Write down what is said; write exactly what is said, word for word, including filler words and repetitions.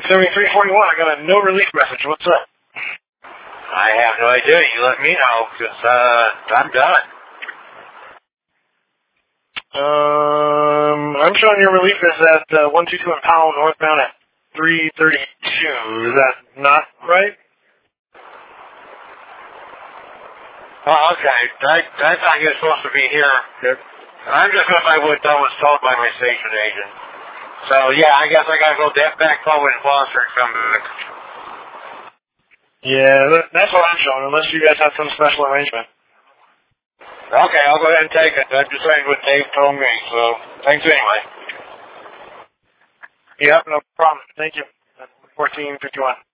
seventy-three forty-one, I got a no relief message. What's up? I have no idea. You let me know, because uh, I'm done. Um, I'm showing your relief is at uh, one two two in Powell, northbound at three thirty-two. Is that not right? Oh, okay. I, I thought you were supposed to be here. Yep. I'm just going by what I was told by my station agent. So, yeah, I guess I got to go back forward and Foster and come back. Yeah, that, that's what I'm showing, unless you guys have some special arrangement. Okay, I'll go ahead and take it. I'm just saying what Dave told me, so thanks anyway. Yep, no problem. Thank you. fourteen fifty-one.